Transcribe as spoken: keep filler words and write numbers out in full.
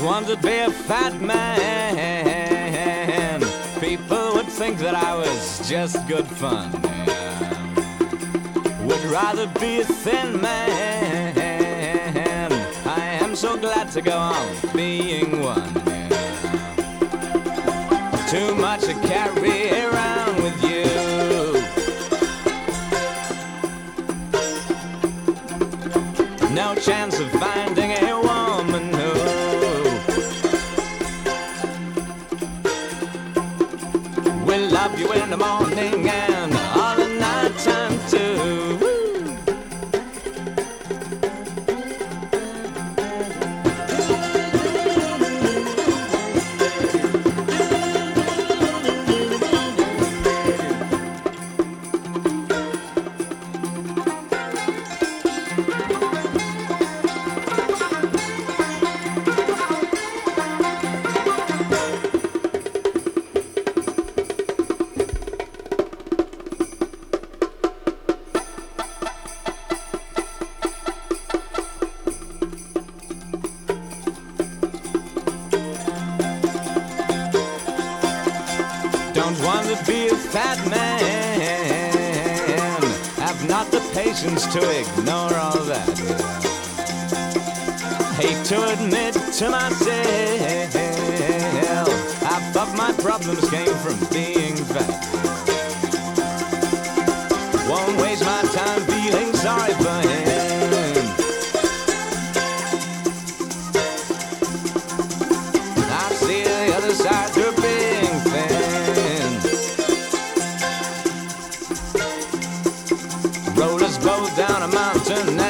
want to be a fat man. People would think that I was just good fun. Would rather be a thin man. I am so glad to go on being one. Too much to carry around with you. No chance of finding a woman who will love you in the morning and all the night time too. Don't want to be a fat man. Have not the patience to ignore all that. Hate to admit to myself, half of my problems came from being fat. Won't waste my time feeling sorry for him. I see the other side to being thin. Roll us both down a mountain